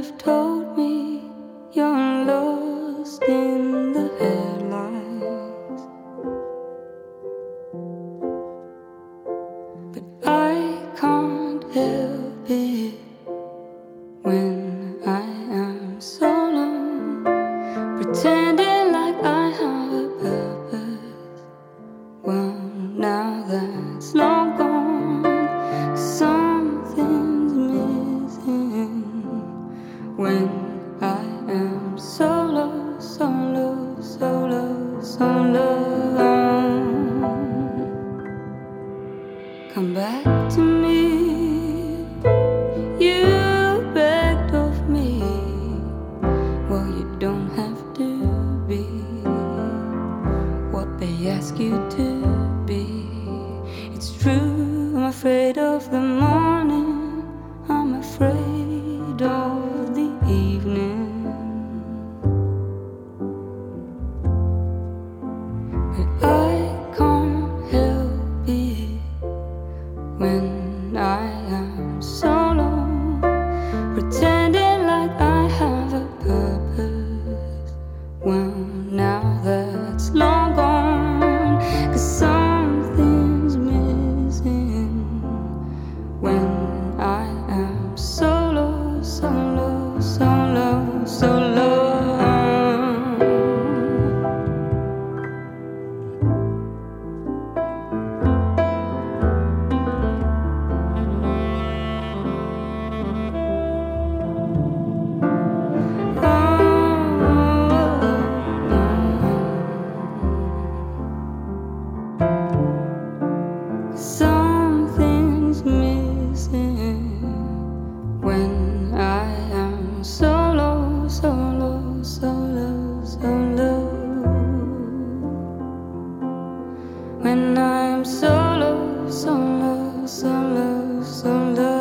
have told me you're lost in the headlights, but I can't help it when I am so alone, pretending like I have a purpose. Well, now that's long gone, 'cause something's missing when I am solo, solo, solo, solo. Come back to me, you begged of me. Well, you don't have to be what they ask you to be. It's true, I'm afraid of the morning, I'm afraid of the evening, but I can't help it when I am solo, pretending like I have a purpose. Well, now that's long gone, 'cause something's missing when I am solo, solo, solo, solo. Something's missing when I am solo, solo, solo, solo. When I'm solo, solo, solo, solo.